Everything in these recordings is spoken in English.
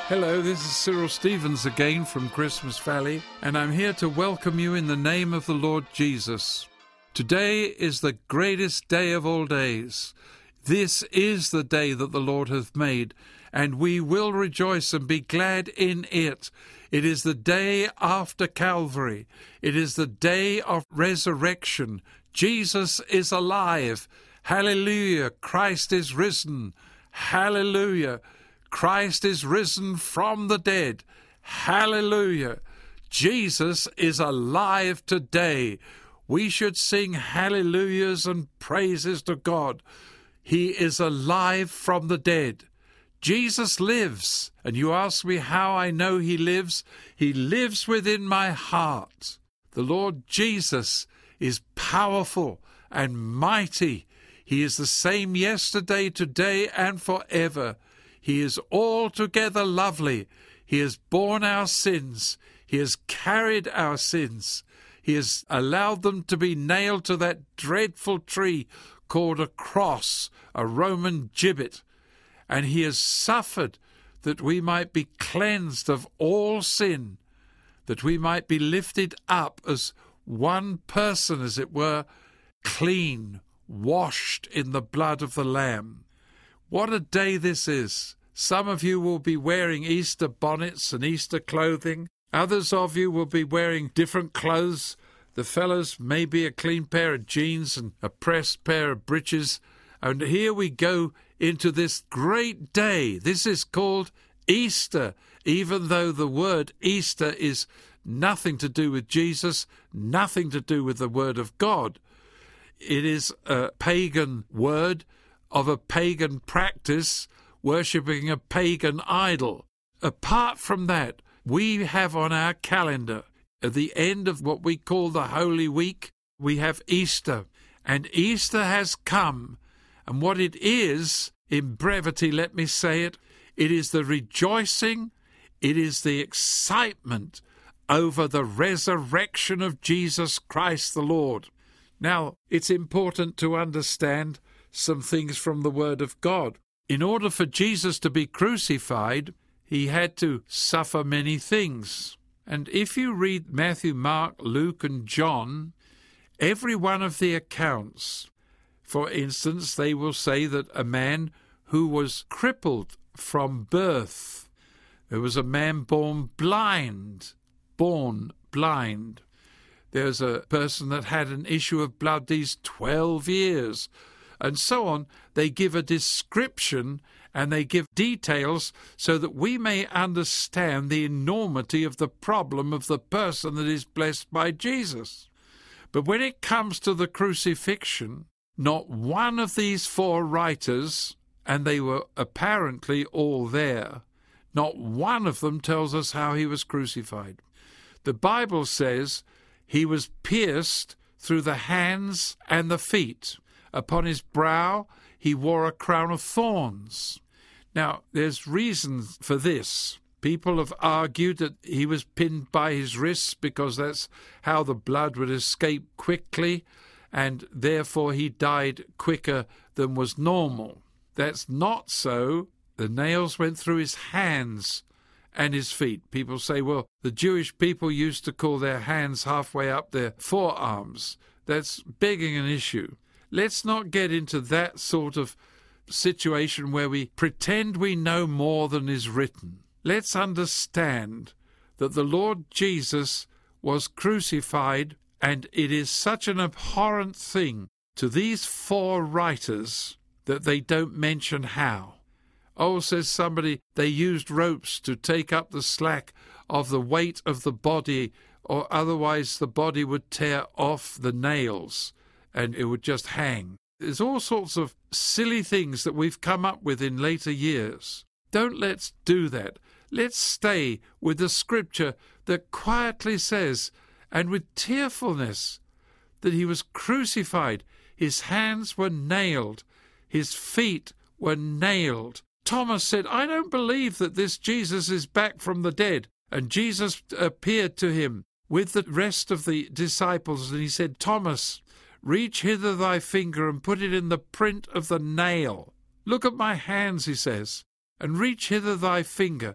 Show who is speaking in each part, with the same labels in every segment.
Speaker 1: Hello, this is Cyril Stevens again from Christmas Valley, and I'm here to welcome you in the name of the Lord Jesus. Today is the greatest day of all days. This is the day that the Lord hath made, and we will rejoice and be glad in it. It is the day after Calvary. It is the day of resurrection. Jesus is alive. Hallelujah. Christ is risen. Hallelujah. Christ is risen from the dead. Hallelujah. Jesus is alive today. We should sing hallelujahs and praises to God. He is alive from the dead. Jesus lives. And you ask me how I know he lives? He lives within my heart. The Lord Jesus is powerful and mighty. He is the same yesterday, today, and forever. He is altogether lovely. He has borne our sins. He has carried our sins. He has allowed them to be nailed to that dreadful tree called a cross, a Roman gibbet. And he has suffered that we might be cleansed of all sin, that we might be lifted up as one person, as it were, clean, washed in the blood of the Lamb. What a day this is. Some of you will be wearing Easter bonnets and Easter clothing. Others of you will be wearing different clothes. The fellows may be a clean pair of jeans and a pressed pair of breeches. And here we go into this great day. This is called Easter, even though the word Easter is nothing to do with Jesus, nothing to do with the Word of God. It is a pagan word of a pagan practice, worshipping a pagan idol. Apart from that, we have on our calendar, at the end of what we call the Holy Week, we have Easter. And Easter has come. And what it is, in brevity, let me say it, it is the rejoicing, it is the excitement over the resurrection of Jesus Christ the Lord. Now, it's important to understand some things from the Word of God. In order for Jesus to be crucified, he had to suffer many things. And if you read Matthew, Mark, Luke, and John, every one of the accounts, for instance, they will say that a man who was crippled from birth, there was a man born blind. There's a person that had an issue of blood these 12 years, and so on. They give a description and they give details so that we may understand the enormity of the problem of the person that is blessed by Jesus. But when it comes to the crucifixion, not one of these four writers, and they were apparently all there, not one of them tells us how he was crucified. The Bible says he was pierced through the hands and the feet. Upon his brow he wore a crown of thorns. Now, there's reasons for this. People have argued that he was pinned by his wrists because that's how the blood would escape quickly, and therefore he died quicker than was normal. That's not so. The nails went through his hands and his feet. People say, well, the Jewish people used to call their hands halfway up their forearms. That's begging an issue. Let's not get into that sort of situation where we pretend we know more than is written. Let's understand that the Lord Jesus was crucified, and it is such an abhorrent thing to these four writers that they don't mention how. Oh, says somebody, they used ropes to take up the slack of the weight of the body, or otherwise the body would tear off the nails and it would just hang. There's all sorts of silly things that we've come up with in later years. Don't let's do that. Let's stay with the scripture that quietly says, and with tearfulness, that he was crucified. His hands were nailed. His feet were nailed. Thomas said, I don't believe that this Jesus is back from the dead. And Jesus appeared to him with the rest of the disciples, and he said, Thomas, reach hither thy finger and put it in the print of the nail. Look at my hands, he says, and reach hither thy finger.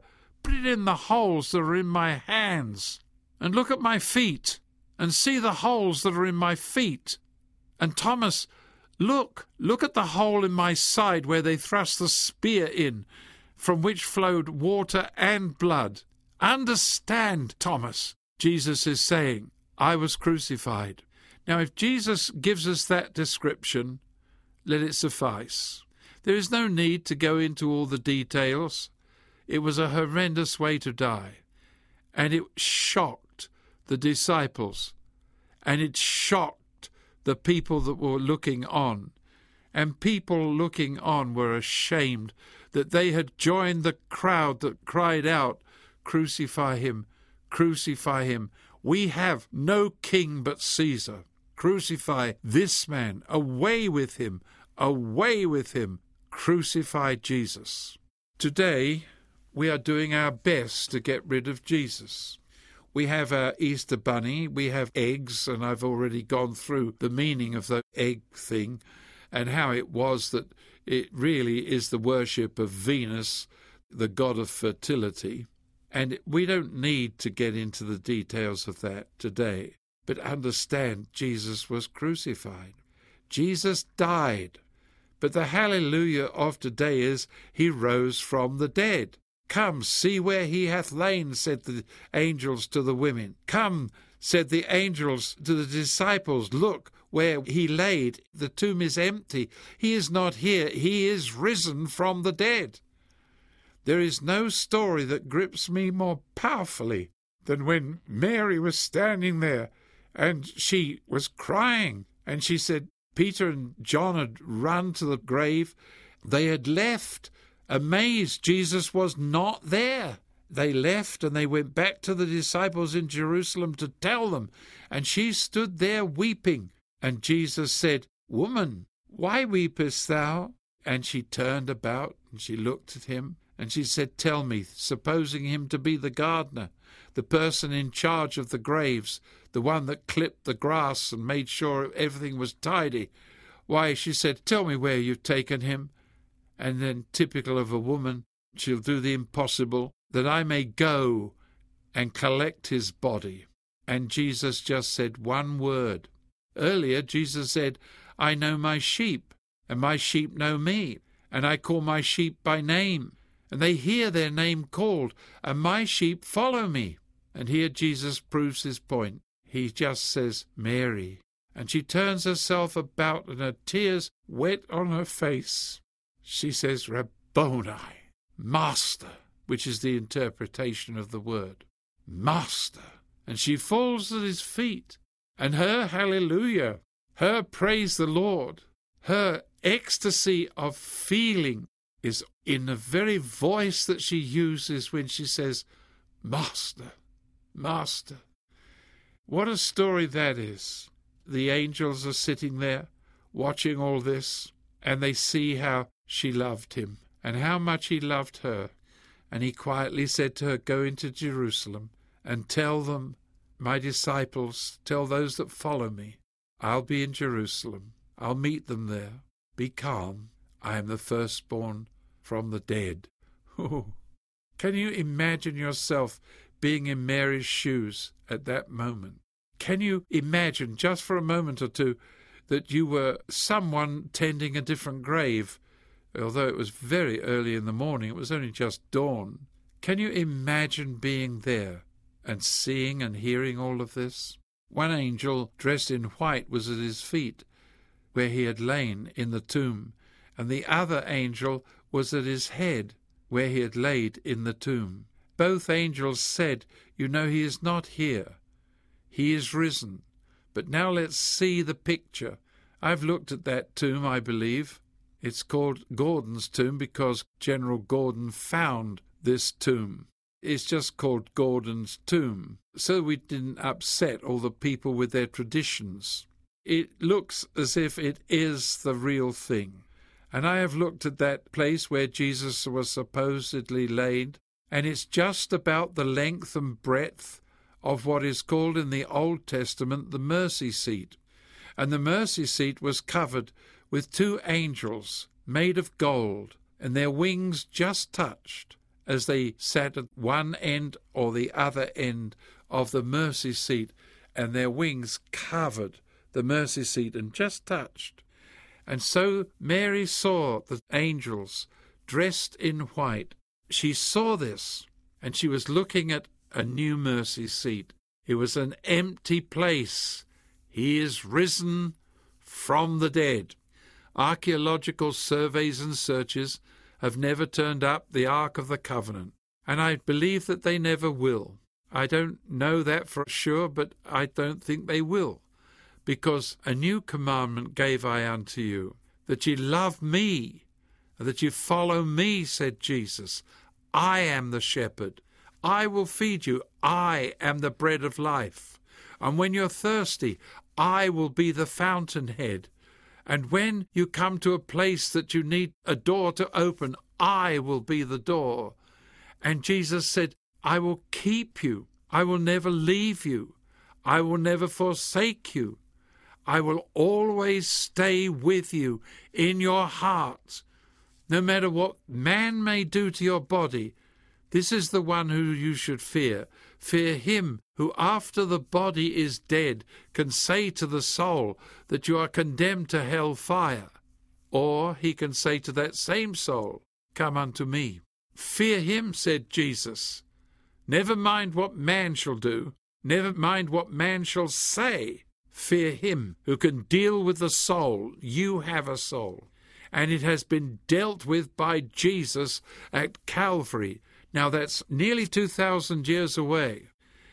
Speaker 1: put it in the holes that are in my hands, and look at my feet, and see the holes that are in my feet. And Thomas, look at the hole in my side where they thrust the spear in, from which flowed water and blood. Understand, Thomas, Jesus is saying, I was crucified. Now, if Jesus gives us that description, let it suffice. There is no need to go into all the details. It was a horrendous way to die, and it shocked the disciples, and it shocked the people that were looking on, and people looking on were ashamed that they had joined the crowd that cried out, "Crucify him, crucify him. We have no king but Caesar. Crucify this man. Away with him, away with him. Crucify Jesus." Today, we are doing our best to get rid of Jesus. We have our Easter bunny, we have eggs, and I've already gone through the meaning of the egg thing and how it was that it really is the worship of Venus, the god of fertility. And we don't need to get into the details of that today, but understand Jesus was crucified. Jesus died. But the hallelujah of today is he rose from the dead. "Come, see where he hath lain," said the angels to the women. "Come," said the angels to the disciples, "look where he laid. The tomb is empty. He is not here. He is risen from the dead." There is no story that grips me more powerfully than when Mary was standing there and she was crying, and she said Peter and John had run to the grave. They had left, amazed Jesus was not there. They left and they went back to the disciples in Jerusalem to tell them, and she stood there weeping. And Jesus said, "Woman, why weepest thou?" And she turned about and she looked at him and she said, "Tell me," supposing him to be the gardener, the person in charge of the graves, the one that clipped the grass and made sure everything was tidy. "Why," she said, "tell me where you've taken him." And then, typical of a woman, she'll do the impossible, "that I may go and collect his body." And Jesus just said one word. Earlier, Jesus said, "I know my sheep, and my sheep know me, and I call my sheep by name, and they hear their name called, and my sheep follow me." And here Jesus proves his point. He just says, "Mary." And she turns herself about, and her tears wet on her face. She says, "Rabboni," Master, which is the interpretation of the word. Master. And she falls at his feet. And her hallelujah, her praise the Lord, her ecstasy of feeling is in the very voice that she uses when she says, "Master, Master." What a story that is. The angels are sitting there watching all this, and they see how she loved him and how much he loved her. And he quietly said to her, "Go into Jerusalem and tell them, my disciples, tell those that follow me, I'll be in Jerusalem. I'll meet them there. Be calm. I am the firstborn from the dead." Ooh. Can you imagine yourself being in Mary's shoes at that moment? Can you imagine, just for a moment or two, that you were someone tending a different grave, although it was very early in the morning, it was only just dawn? Can you imagine being there and seeing and hearing all of this? One angel dressed in white was at his feet, where he had lain in the tomb, and the other angel was at his head, where he had laid in the tomb. Both angels said, "You know, he is not here. He is risen." But now let's see the picture. I've looked at that tomb, I believe. It's called Gordon's tomb because General Gordon found this tomb. It's just called Gordon's tomb, so we didn't upset all the people with their traditions. It looks as if it is the real thing. And I have looked at that place where Jesus was supposedly laid, and it's just about the length and breadth of what is called in the Old Testament the mercy seat. And the mercy seat was covered with two angels made of gold, and their wings just touched. as they sat at one end or the other end of the mercy seat, and their wings covered the mercy seat and just touched. And so Mary saw the angels dressed in white. She saw this, and she was looking at a new mercy seat. It was an empty place. He is risen from the dead. Archaeological surveys and searches have never turned up the Ark of the Covenant, and I believe that they never will. I don't know that for sure, but I don't think they will, because a new commandment gave I unto you, that ye love me, that ye follow me, said Jesus. I am the shepherd. I will feed you. I am the bread of life. And when you're thirsty, I will be the fountainhead. And when you come to a place that you need a door to open, I will be the door. And Jesus said, I will keep you. I will never leave you. I will never forsake you. I will always stay with you in your heart. No matter what man may do to your body, this is the one who you should fear. Fear him who, after the body is dead, can say to the soul that you are condemned to hell fire. Or he can say to that same soul, come unto me. Fear him, said Jesus. Never mind what man shall do. Never mind what man shall say. Fear him who can deal with the soul. You have a soul, and it has been dealt with by Jesus at Calvary. Now that's nearly 2,000 years away.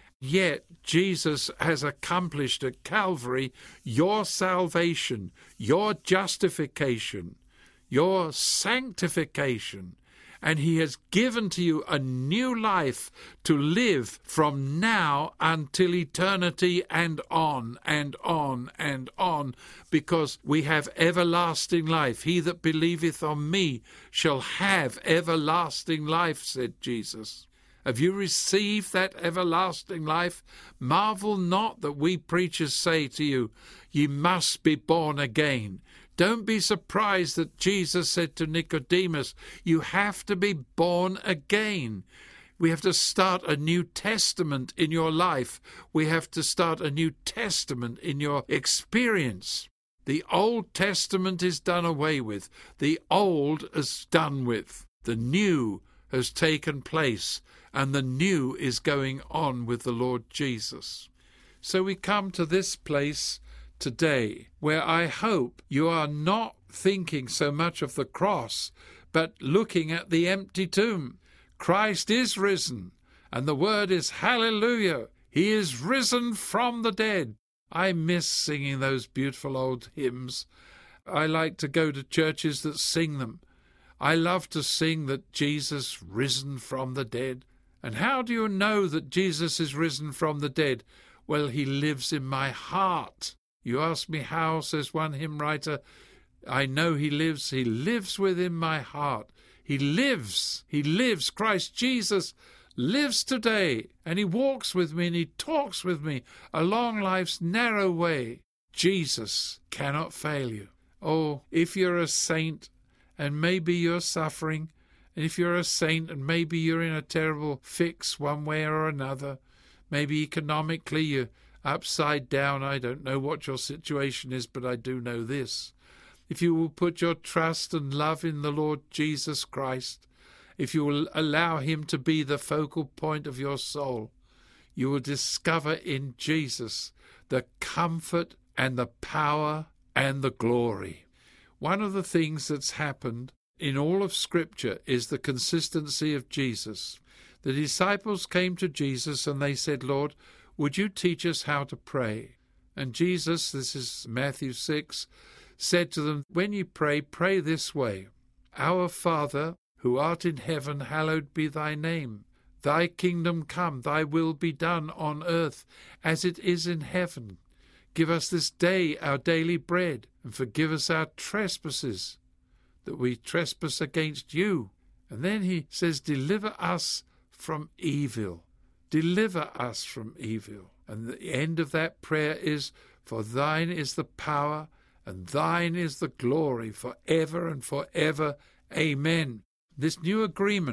Speaker 1: Yet Jesus has accomplished at Calvary your salvation, your justification, your sanctification, and he has given to you a new life to live from now until eternity and on and on and on, because we have everlasting life. He that believeth on me shall have everlasting life, said Jesus. Have you received that everlasting life? Marvel not that we preachers say to you, ye must be born again. Don't be surprised that Jesus said to Nicodemus, you have to be born again. We have to start a New Testament in your life. We have to start a New Testament in your experience. The Old Testament is done away with. The old is done with. The new has taken place, and the new is going on with the Lord Jesus. So we come to this place today where I hope you are not thinking so much of the cross, but looking at the empty tomb. Christ is risen, and the word is hallelujah. He is risen from the dead. I miss singing those beautiful old hymns. I like to go to churches that sing them. I love to sing that Jesus risen from the dead. And how do you know that Jesus is risen from the dead? Well, he lives in my heart. You ask me how, says one hymn writer. I know he lives within my heart. He lives, Christ Jesus lives today, and he walks with me and he talks with me along life's narrow way. Jesus cannot fail you. Oh, if you're a saint and maybe you're suffering, and if you're a saint and maybe you're in a terrible fix one way or another, maybe economically you're upside down. I don't know what your situation is, but I do know this. If you will put your trust and love in the Lord Jesus Christ, if you will allow him to be the focal point of your soul, you will discover in Jesus the comfort and the power and the glory. One of the things that's happened in all of Scripture is the consistency of Jesus. The disciples came to Jesus and they said, Lord, would you teach us how to pray? And Jesus, this is Matthew 6, said to them, when you pray, pray this way. Our Father, who art in heaven, hallowed be thy name. Thy kingdom come, thy will be done on earth as it is in heaven. Give us this day our daily bread, and forgive us our trespasses, that we trespass against you. And then he says, deliver us from evil. Deliver us from evil. And the end of that prayer is, for thine is the power, and thine is the glory, for ever and for ever. Amen. This new agreement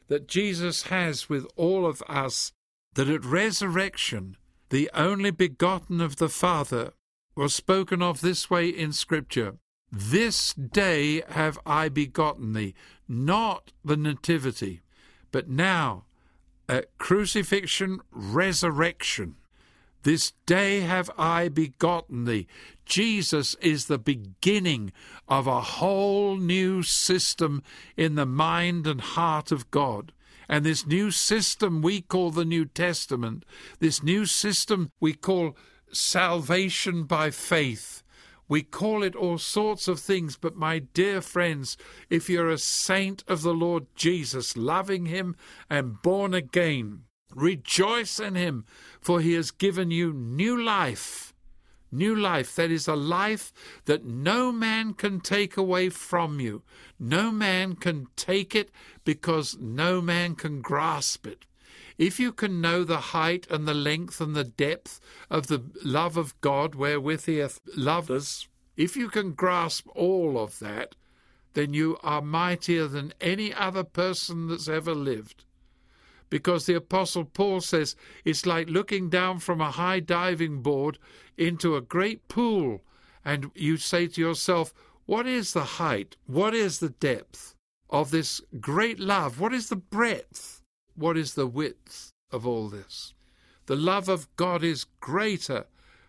Speaker 1: that Jesus has with all of us, that at resurrection, the only begotten of the Father was spoken of this way in Scripture: "This day have I begotten thee," not the nativity, but now at crucifixion, resurrection. "This day have I begotten thee." Jesus is the beginning of a whole new system in the mind and heart of God. And this new system we call the New Testament, this new system we call salvation by faith. We call it all sorts of things, but my dear friends, if you're a saint of the Lord Jesus, loving him and born again, rejoice in him, for he has given you new life. New life, that is a life that no man can take away from you. No man can take it because no man can grasp it. If you can know the height and the length and the depth of the love of God wherewith he hath loved us, if you can grasp all of that, then you are mightier than any other person that's ever lived. Because the Apostle Paul says it's like looking down from a high diving board into a great pool, and you say to yourself, what is the height? What is the depth of this great love? What is the breadth? What is the width of all this? The love of God is greater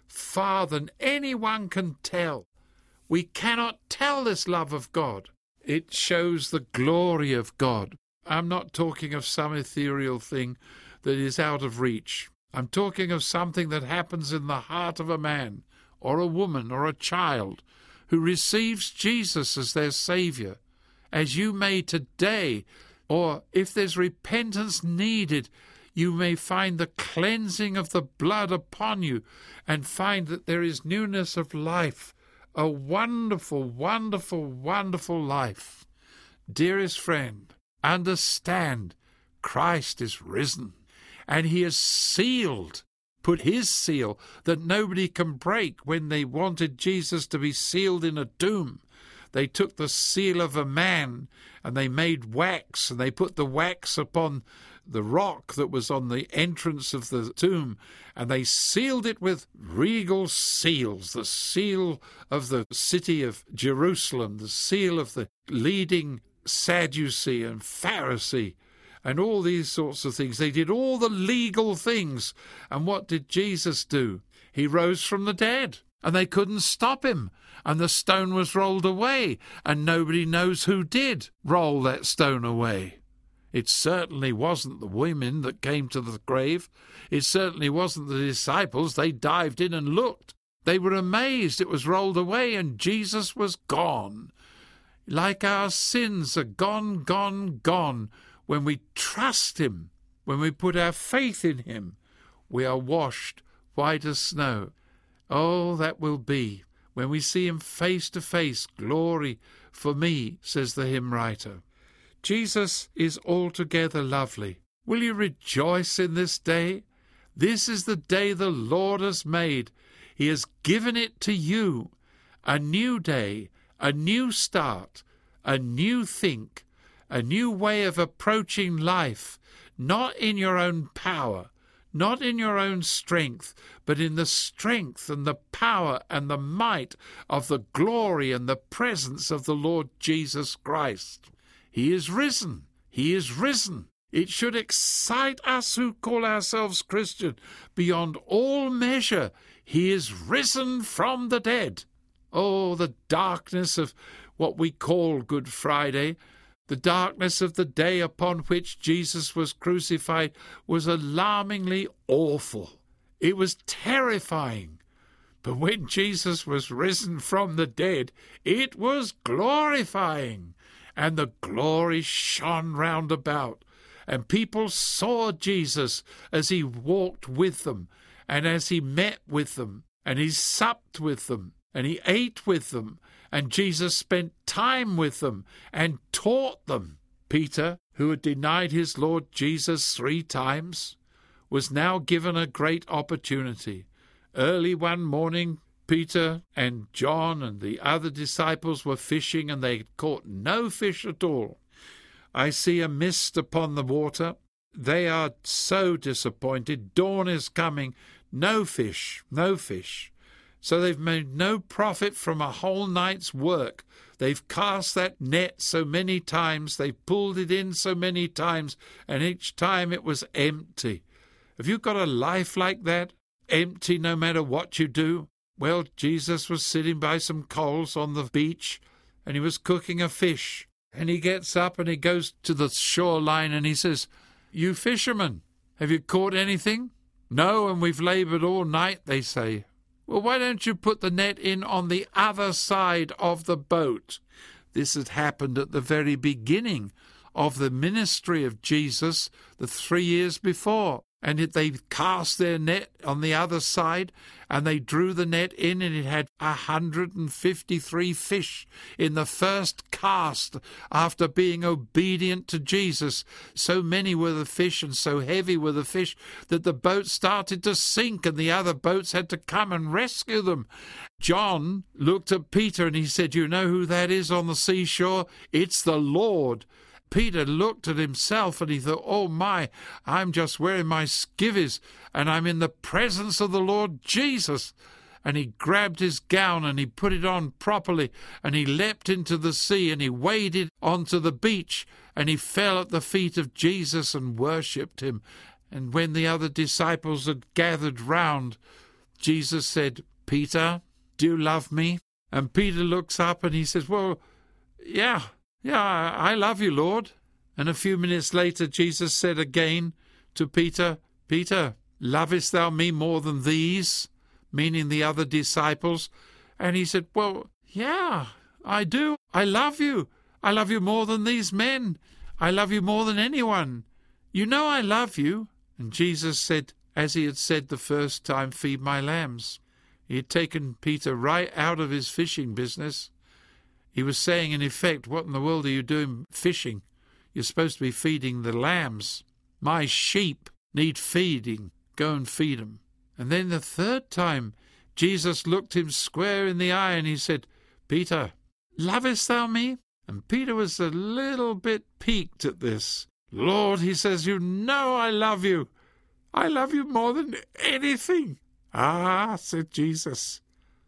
Speaker 1: far than anyone can tell. We cannot tell this love of God. It shows the glory of God. I'm not talking of some ethereal thing that is out of reach. I'm talking of something that happens in the heart of a man or a woman or a child who receives Jesus as their Saviour, as you may today. Or if there's repentance needed, you may find the cleansing of the blood upon you and find that there is newness of life, a wonderful, wonderful, wonderful life. Dearest friend, understand, Christ is risen, and he has sealed, put his seal that nobody can break. When they wanted Jesus to be sealed in a tomb, they took the seal of a man and they made wax, and they put the wax upon the rock that was on the entrance of the tomb, and they sealed it with regal seals, the seal of the city of Jerusalem, the seal of the leading Sadducee and Pharisee, and all these sorts of things. They did all the legal things. And what did Jesus do? He rose from the dead, and they couldn't stop him. And the stone was rolled away, and nobody knows who did roll that stone away. It certainly wasn't the women that came to the grave. It certainly wasn't the disciples. They dived in and looked. They were amazed. It was rolled away, and Jesus was gone. Like our sins are gone, gone, gone. When we trust him, when we put our faith in him, we are washed white as snow. Oh, that will be when we see him face to face. Glory for me, says the hymn writer. Jesus is altogether lovely. Will you rejoice in this day? This is the day the Lord has made. He has given it to you. A new day, a new start, a new think, a new way of approaching life, not in your own power, not in your own strength, but in the strength and the power and the might of the glory and the presence of the Lord Jesus Christ. He is risen. He is risen. It should excite us who call ourselves Christian beyond all measure. He is risen from the dead. Oh, the darkness of what we call Good Friday, the darkness of the day upon which Jesus was crucified, was alarmingly awful. It was terrifying. But when Jesus was risen from the dead, it was glorifying. And the glory shone round about. And people saw Jesus as he walked with them, and as he met with them, and he supped with them, and he ate with them, and Jesus spent time with them and taught them. Peter, who had denied his Lord Jesus 3 times, was now given a great opportunity. Early one morning, Peter and John and the other disciples were fishing, and they caught no fish at all. I see a mist upon the water. They are so disappointed. Dawn is coming. No fish, no fish. So they've made no profit from a whole night's work. They've cast that net so many times. They've pulled it in so many times, and each time it was empty. Have you got a life like that? Empty no matter what you do? Well, Jesus was sitting by some coals on the beach, and he was cooking a fish. And he gets up and he goes to the shoreline and he says, "You fishermen, have you caught anything?" "No, and we've laboured all night," they say. "Well, why don't you put the net in on the other side of the boat?" This had happened at the very beginning of the ministry of Jesus, the 3 years before. And they cast their net on the other side, and they drew the net in, and it had 153 fish in the first cast after being obedient to Jesus. So many were the fish and so heavy were the fish that the boat started to sink, and the other boats had to come and rescue them. John looked at Peter and he said, "You know who that is on the seashore? It's the Lord." Peter looked at himself and he thought, "Oh my, I'm just wearing my skivvies and I'm in the presence of the Lord Jesus." And he grabbed his gown and he put it on properly and he leapt into the sea and he waded onto the beach and he fell at the feet of Jesus and worshipped him. And when the other disciples had gathered round, Jesus said, "Peter, do you love me?" And Peter looks up and he says, "Well, yeah, I love you, Lord." And a few minutes later, Jesus said again to Peter, "Peter, lovest thou me more than these?" Meaning the other disciples. And he said, "Well, yeah, I do. I love you. I love you more than these men. I love you more than anyone. You know I love you." And Jesus said, as he had said the first time, "Feed my lambs." He had taken Peter right out of his fishing business. He was saying, in effect, "What in the world are you doing fishing? You're supposed to be feeding the lambs. My sheep need feeding. Go and feed them." And then the third time, Jesus looked him square in the eye and he said, "Peter, lovest thou me?" And Peter was a little bit piqued at this. "Lord," he says, "you know I love you. I love you more than anything." "Ah," said Jesus,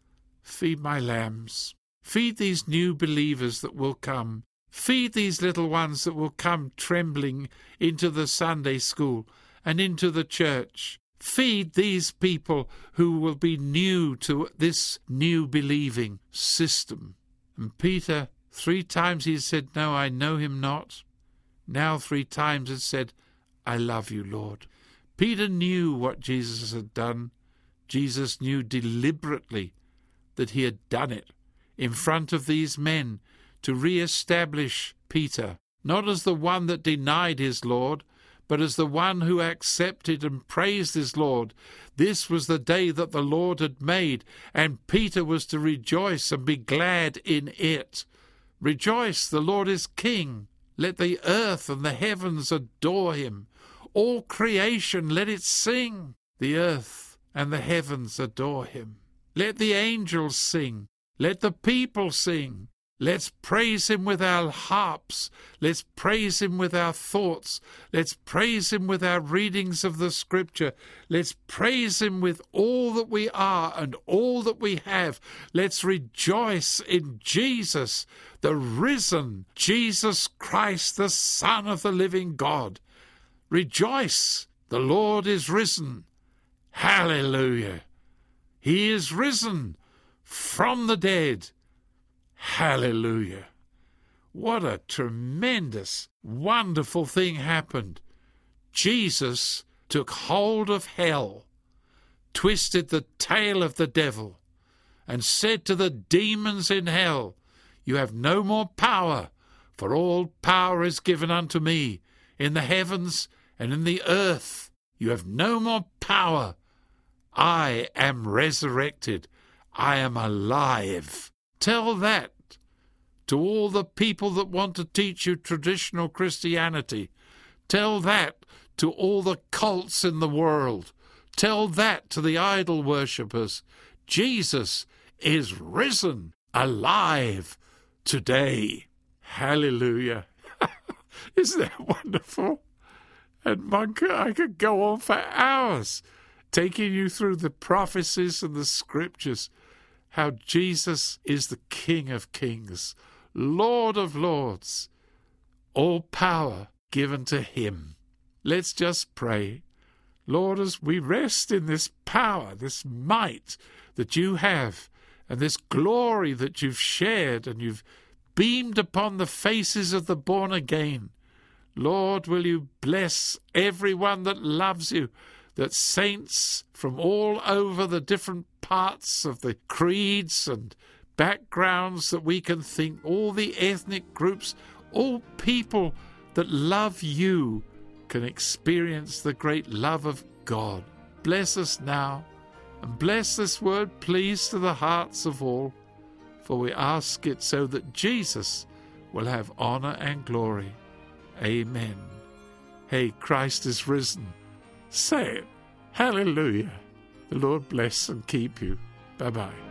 Speaker 1: "feed my lambs. Feed these new believers that will come. Feed these little ones that will come trembling into the Sunday school and into the church. Feed these people who will be new to this new believing system." And Peter, 3 times he said, "No, I know him not." Now 3 times had said, "I love you, Lord." Peter knew what Jesus had done. Jesus knew deliberately that he had done it in front of these men to re-establish Peter, not as the one that denied his Lord, but as the one who accepted and praised his Lord. This was the day that the Lord had made, and Peter was to rejoice and be glad in it. Rejoice, the Lord is King. Let the earth and the heavens adore him. All creation, let it sing. The earth and the heavens adore him. Let the angels sing. Let the people sing. Let's praise him with our harps. Let's praise him with our thoughts. Let's praise him with our readings of the Scripture. Let's praise him with all that we are and all that we have. Let's rejoice in Jesus, the risen Jesus Christ, the Son of the living God. Rejoice, the Lord is risen. Hallelujah. He is risen from the dead. Hallelujah. What a tremendous, wonderful thing happened. Jesus took hold of hell, twisted the tail of the devil, and said to the demons in hell, "You have no more power, for all power is given unto me in the heavens and in the earth. You have no more power. I am resurrected. I am alive." Tell that to all the people that want to teach you traditional Christianity. Tell that to all the cults in the world. Tell that to the idol worshippers. Jesus is risen, alive today. Hallelujah. Isn't that wonderful? And Monk, I could go on for hours, taking you through the prophecies and the scriptures, how Jesus is the King of kings, Lord of lords, all power given to him. Let's just pray. Lord, as we rest in this power, this might that you have, and this glory that you've shared and you've beamed upon the faces of the born again, Lord, will you bless everyone that loves you, that saints from all over the different parts of the creeds and backgrounds that we can think, all the ethnic groups, all people that love you can experience the great love of God. Bless us now, and bless this word, please, to the hearts of all, for we ask it so that Jesus will have honor and glory. Amen. Hey, Christ is risen. Say it. Hallelujah. The Lord bless and keep you. Bye-bye.